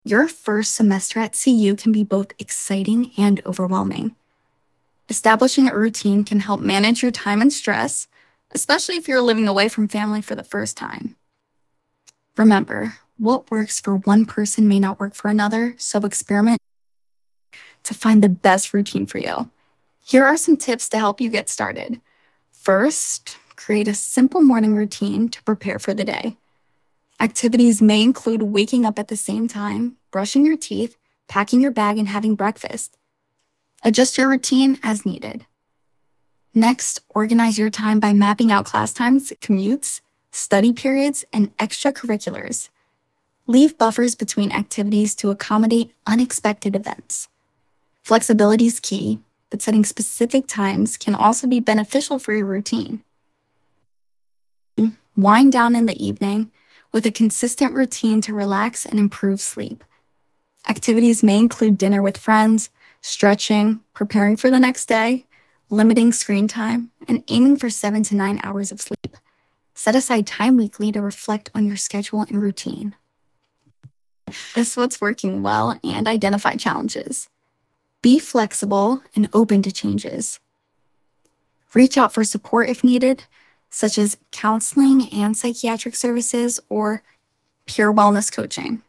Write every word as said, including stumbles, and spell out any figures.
Your first semester at C U can be both exciting and overwhelming. Establishing a routine can help manage your time and stress, especially if you're living away from family for the first time. Remember, what works for one person may not work for another, so experiment to find the best routine for you. Here are some tips to help you get started. First, create a simple morning routine to prepare for the day. Activities may include waking up at the same time, brushing your teeth, packing your bag, and having breakfast. Adjust your routine as needed. Next, organize your time by mapping out class times, commutes, study periods, and extracurriculars. Leave buffers between activities to accommodate unexpected events. Flexibility is key, but setting specific times can also be beneficial for your routine. Wind down in the evening with a consistent routine to relax and improve sleep. Activities may include dinner with friends, stretching, preparing for the next day, limiting screen time, and aiming for seven to nine hours of sleep. Set aside time weekly to reflect on your schedule and routine. Assess what's working well and identify challenges. Be flexible and open to changes. Reach out for support if needed, such as counseling and psychiatric services or peer wellness coaching.